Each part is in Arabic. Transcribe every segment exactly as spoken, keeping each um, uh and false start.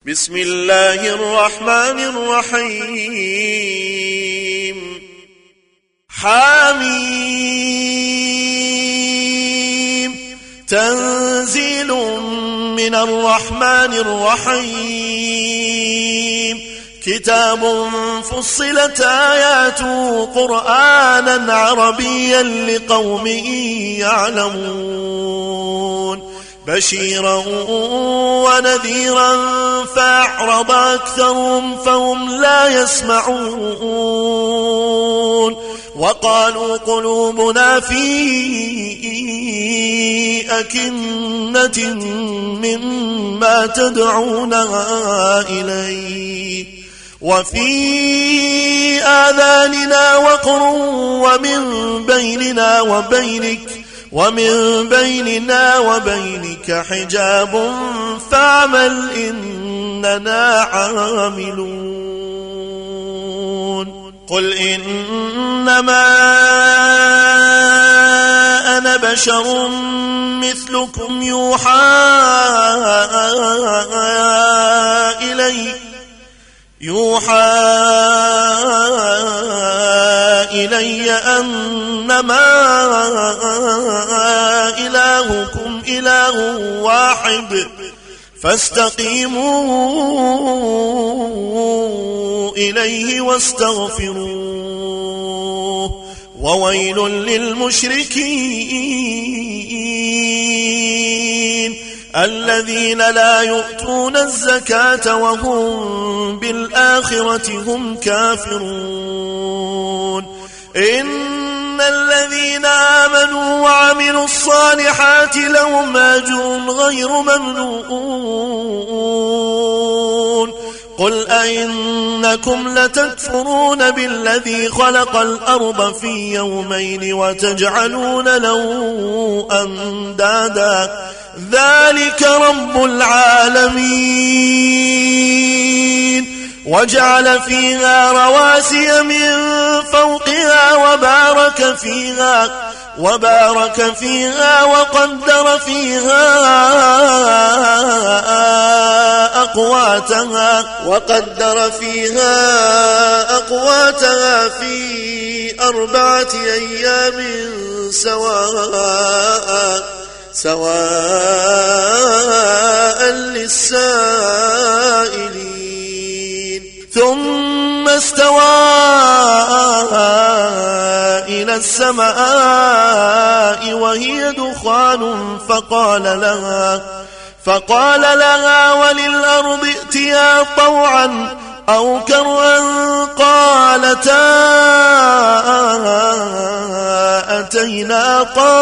بسم الله الرحمن الرحيم حميم تنزيل من الرحمن الرحيم كتاب فصلت آياته قرآنا عربيا لقوم يعلمون بشيرا ونذيرا فأعرض أكثرهم فهم لا يسمعون وقالوا قلوبنا في أكنة مما تدعونها إليه وفي آذاننا وقر ومن بيننا وبينك ومن بيننا وبينك حجاب فاعمل إننا عاملون قل إنما أنا بشر مثلكم يوحى إلي يوحى إلي أنما إلهكم إله واحد فاستقيموا إليه واستغفروه وويل للمشركين الذين لا يؤتون الزكاة وهم بالآخرة هم كافرون إن الذين آمنوا وعملوا الصالحات لهم أجر غير ممنون قل أئنكم لتكفرون بالذي خلق الأرض في يومين وتجعلون له أندادا ذلك رب العالمين وجعل فيها رواسي من فوقها وبارك فيها وبارك فيها وقدر فيها أقواتها وقدر فيها أقواتها في أربعة أيام سواء سواء للسائلين ثم استوى إلى السماء وهي دخان فقال لها فقال لها وللأرض ائتيا طوعا أو كرها قالتا أتينا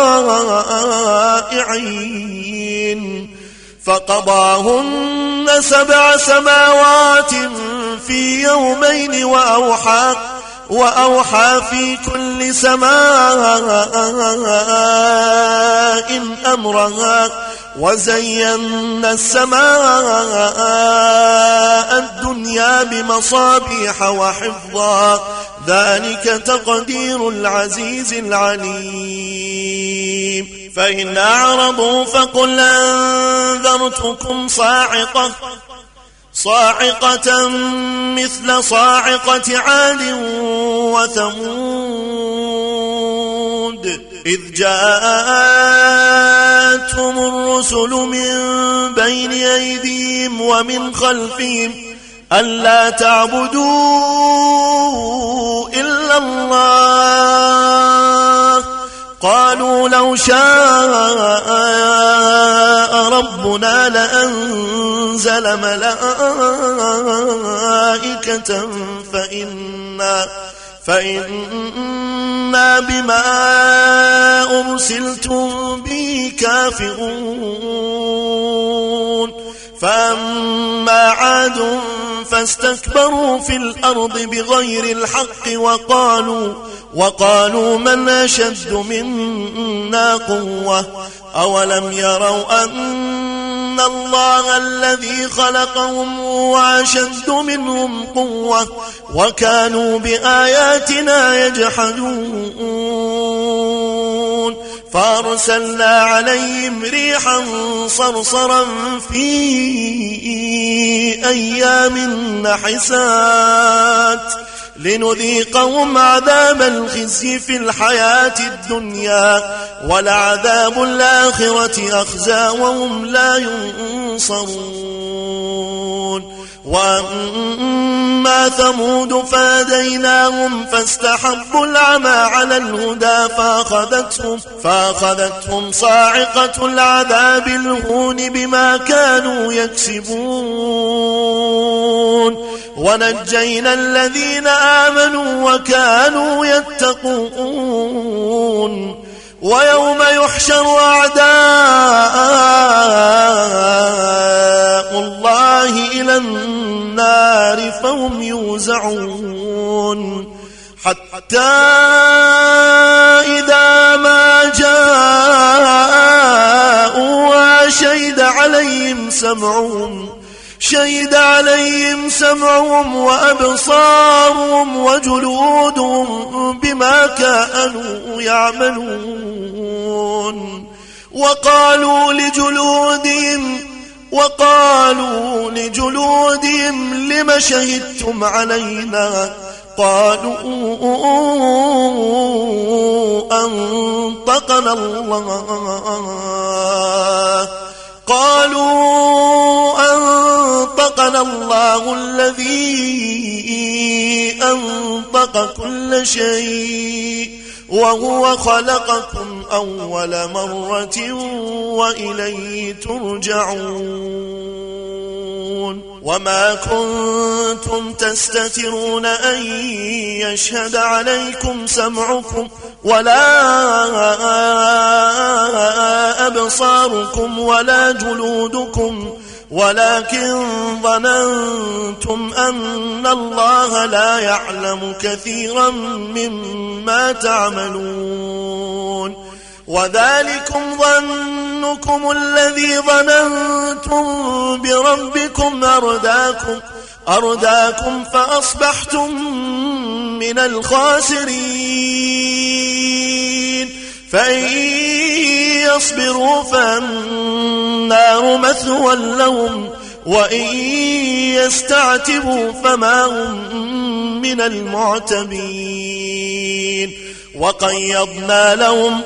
طائعين فقضاهن سبع سماوات في يومين وأوحى وأوحى في كل سماء أمرها وزينا السماء الدنيا بمصابيح وحفظا ذلك تقدير العزيز العليم فإن أعرضوا فقل أنذرتكم صاعقة صاعقة مثل صاعقة عاد وثمود إذ جاءتهم الرسل من بين أيديهم ومن خلفهم ألا تعبدوا إلا الله قالوا لو شاء ربنا لأنزل ملائكة فإنا فإنا بما أرسلتم به كافرون فأما عاد فاستكبروا في الأرض بغير الحق وقالوا وقالوا من أشد منا قوة أولم يروا أن الله الذي خلقهم هو أشد منهم قوة وكانوا بآياتنا يجحدون فأرسلنا عليهم ريحا صرصرا في أيام نحسات لنذيقهم عذاب الخزي في الحياة الدنيا ولعذاب الآخرة أخزى وهم لا ينصرون. وأما ثمود فهديناهم فاستحبوا العمى على الهدى فأخذتهم, فأخذتهم صاعقة العذاب الهون بما كانوا يكسبون ونجينا الذين آمنوا وكانوا يتقون. ويوم يحشر أعداء الله إلى النار فهم يوزعون حتى إذا ما جاءوا شهد عليهم سمعهم شهد عليهم سمعهم وأبصارهم وجلودهم بما كانوا يعملون. وقالوا لجلودهم وقالوا لجلودهم لم شهدتم علينا قالوا أنطقنا الله قالوا أنطقنا الله الذي أنطق كل شيء وهو خلقكم أول مرة وإليه ترجعون. وما كنتم تستترون أن يشهد عليكم سمعكم ولا أبصاركم ولا جلودكم ولكن ظننتم أن الله لا يعلم كثيرا مما تعملون. وذلكم ظنكم الذي ظننتم بربكم أرداكم, أرداكم فأصبحتم من الخاسرين. فإن يصبروا فالنار مثوى لهم وإن يستعتبوا فما هم من المعتبين. وقيضنا لهم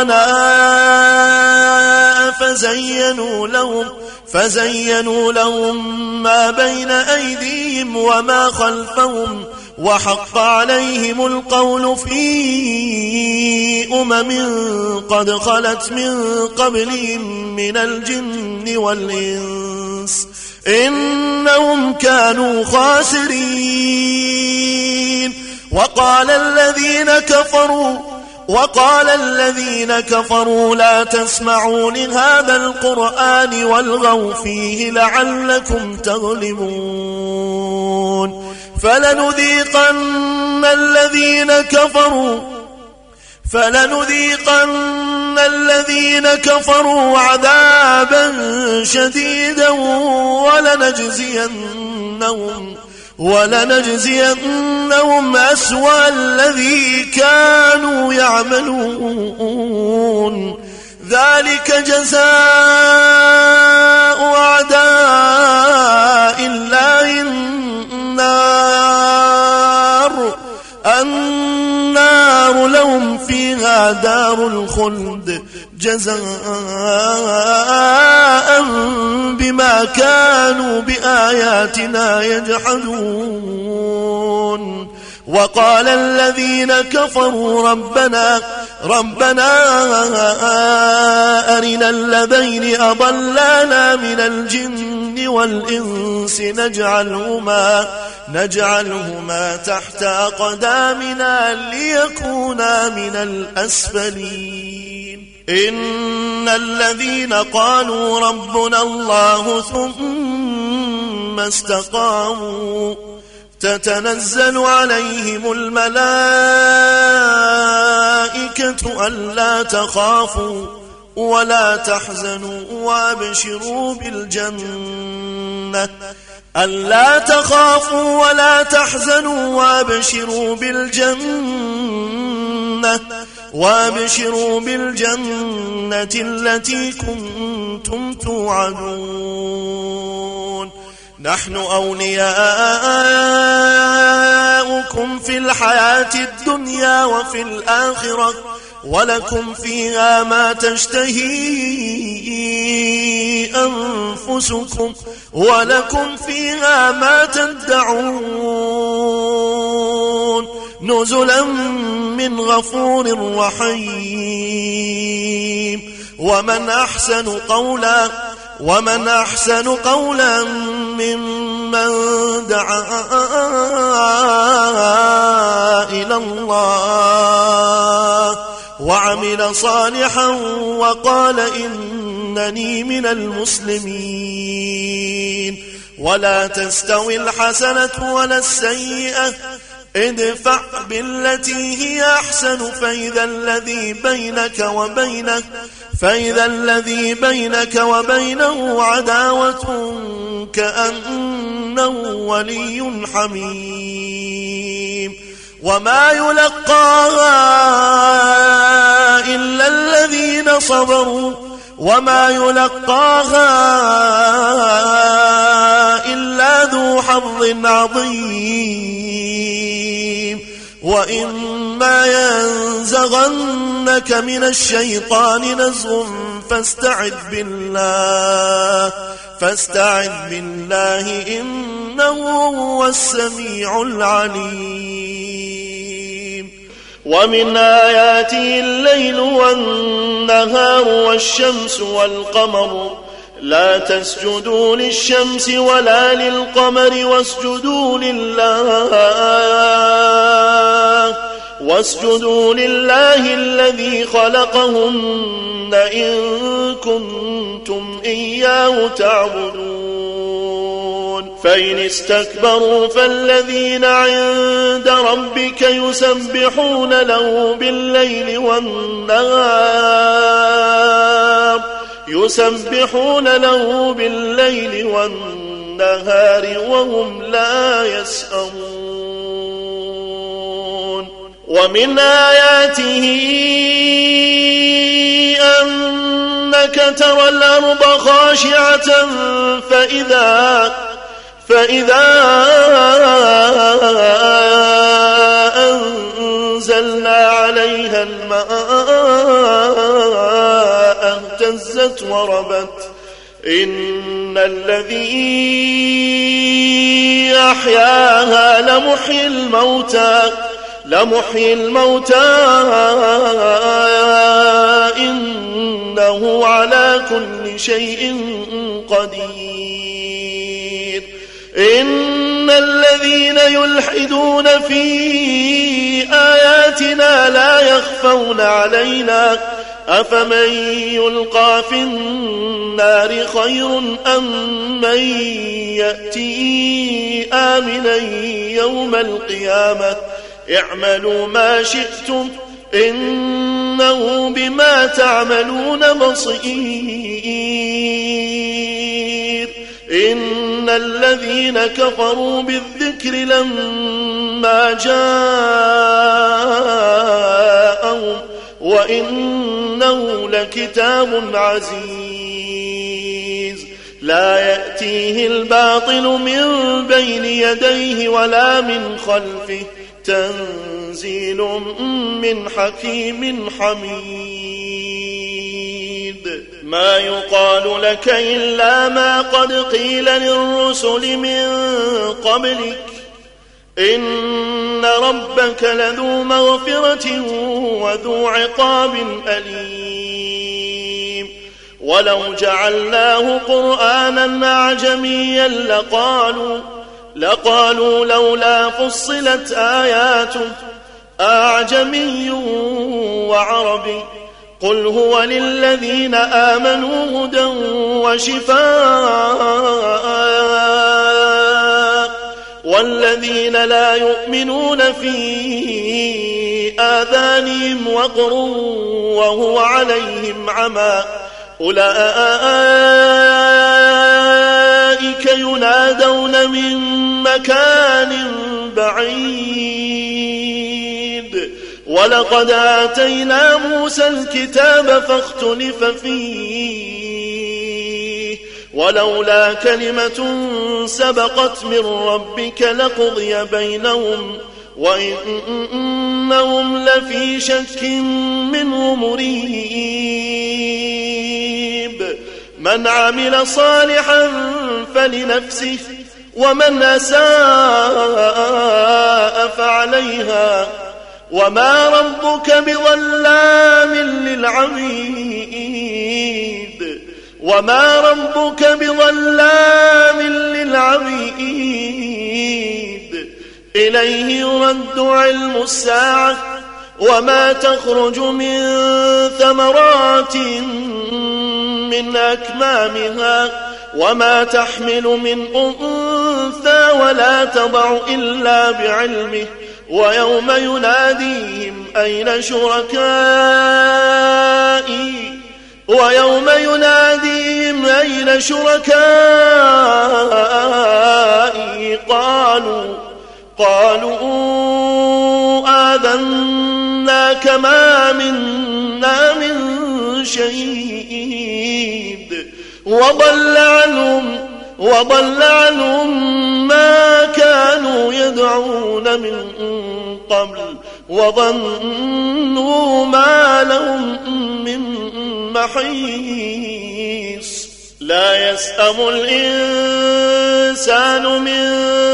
قرناء فزينوا لهم فزينوا لهم ما بين أيديهم وما خلفهم وحق عليهم القول في أمم قد خلت من قبلهم من الجن والإنس إنهم كانوا خاسرين. وقال الذين كفروا وقال الذين كفروا لا تسمعوا لهذا القرآن والغوا فيه لعلكم تغلبون. فلنذيقن الذين كفروا فلنذيقن الذين كفروا عذابا شديدا ولنجزينهم ولنجزينهم أسوأ الذي كانوا يعملون. ذلك جزاء أعداء الله النار النار لهم فيها دار الخلد جزاء بما كانوا بآياتنا يجحدون. وقال الذين كفروا ربنا ربنا أرنا الذين أضلانا من الجن والإنس نجعلهما نجعلهما تحت أقدامنا ليكونا من الأسفلين. إن الذين قالوا ربنا الله ثم استقاموا تتنزل عليهم الملائكة ألا تخافوا ولا تحزنوا وابشروا بالجنة ألا تخافوا ولا تحزنوا وابشروا بالجنة وابشروا بالجنة التي كنتم توعدون. نحن أولياؤكم في الحياة الدنيا وفي الآخرة ولكم فيها ما تشتهي أنفسكم ولكم فيها ما تدعون نزلا من غفور رحيم. ومن أحسن قولا ومن أحسن قولا ممن دعا إلى الله وعمل صالحا وقال إنني من المسلمين. ولا تستوي الحسنة ولا السيئة ادفع بالتي هي أحسن فإذا الذي بينك وبينه فإذا الذي بينك وبينه عداوة كأنه ولي حميم. وما يلقاها إلا الذين صبروا وما يلقاها إلا ذو حظ عظيم. وإما ينزغنك من الشيطان نزغ فاستعذ بالله فاستعذ بالله إنه هو السميع العليم. ومن آياته الليل والنهار والشمس والقمر لا تسجدوا للشمس ولا للقمر واسجدوا لله واسجدوا لله الذي خلقهن إن كنتم إياه تعبدون. فإن استكبروا فالذين عند ربك يسبحون له بالليل والنهار يسبحون له بالليل والنهار وهم لا يسأمون. ومن آياته أنك ترى الأرض خاشعة فإذا فإذا أنزلنا عليها الماء اهتزت وربت إن الذي أحياها لمحيي الموتى لمحيي الموتى إنه على كل شيء قدير. إن الذين يلحدون في آياتنا لا يخفون علينا أفمن يلقى في النار خير أم من يأتي آمنا يوم القيامة اعملوا ما شئتم إنه بما تعملون بصير. إن الذين كفروا بالذكر لما جاءهم وإنه لكتاب عزيز لا يأتيه الباطل من بين يديه ولا من خلفه تنزيل من حكيم حميد. ما يقال لك إلا ما قد قيل للرسل من قبلك إن ربك لذو مغفرة وذو عقاب أليم. ولو جعلناه قرآنا أعجميا لقالوا لقالوا لولا فصلت آياته أعجمي وعربي قل هو للذين آمنوا هدى وشفاء والذين لا يؤمنون في آذانهم وقر وهو عليهم عمى أولئك ينادون من مكان بعيد. ولقد آتينا موسى الكتاب فاختلف فيه ولولا كلمة سبقت من ربك لقضي بينهم وإنهم لفي شك منه مريب. من عمل صالحا فلنفسه ومن أساء فعليها وما ربك بظلام للعبيد وما ربك بظلام للعبيد. إليه يرد علم الساعة وما تخرج من ثمرات من أكمامها وما تحمل من أنثى ولا تضع إلا بعلمه ويوم يناديهم أين شركائي ويوم يناديهم أين شركائي قالوا قالوا آذناك ما منا من شهيد وضل عنهم وضل عنهم ما كانوا يدعون من قبل وظنوا ما لهم من محيص. لا يسأم الإنسان من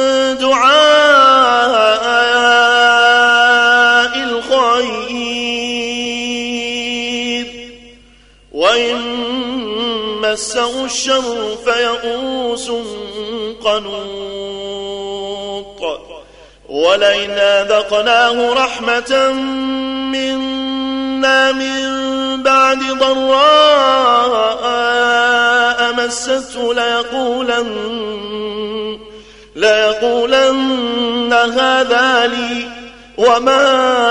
دعاء الخير وإن مسه الشر فيئوس قنوط. ولئن أذقناه رحمة منا من بعد ضراء مسته ليقولن ليقولن هذا لي وما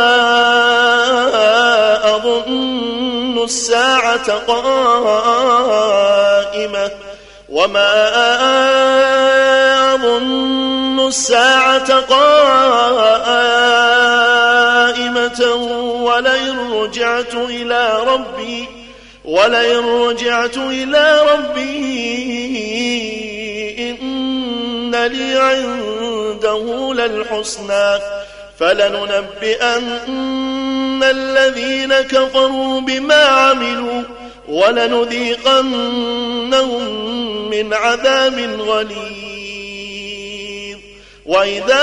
أظن الساعة قائمة وما أظن الساعة قائمة ولئن رجعت إلى ربي ولئن رجعت إلى ربي إن لي عنده للحسنى فلننبئن الذين كفروا بما عملوا ولنذيقنهم من عذاب غليظ. وإذا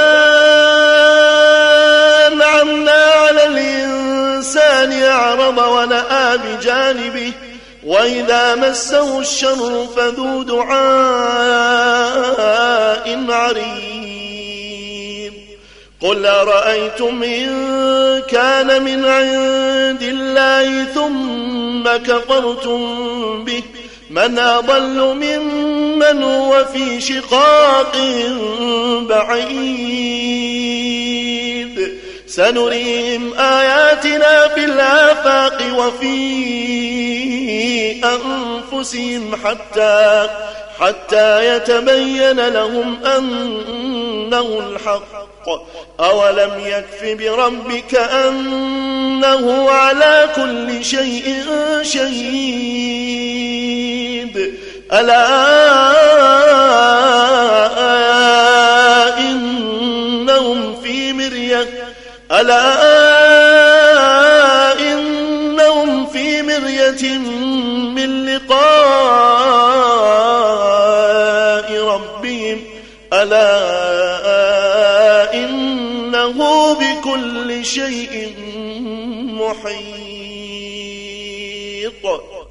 أنعمنا على الإنسان أعرض ونأى بجانبه وإذا مسه الشر فذو دعاء عريض. قل أرأيتم إن كان من عند الله ثم كفرتم به من أضل ممن هو في شقاق بعيد. سنريهم آياتنا في الآفاق وفي أنفسهم حتى حتى يتبين لهم أنه الحق. أولم يكف بربك أنه على كل شيء شهيد. ألا إنهم في مرية ألا إنهم في مرية من لقاء ربهم ألا إنه بكل شيء محيط.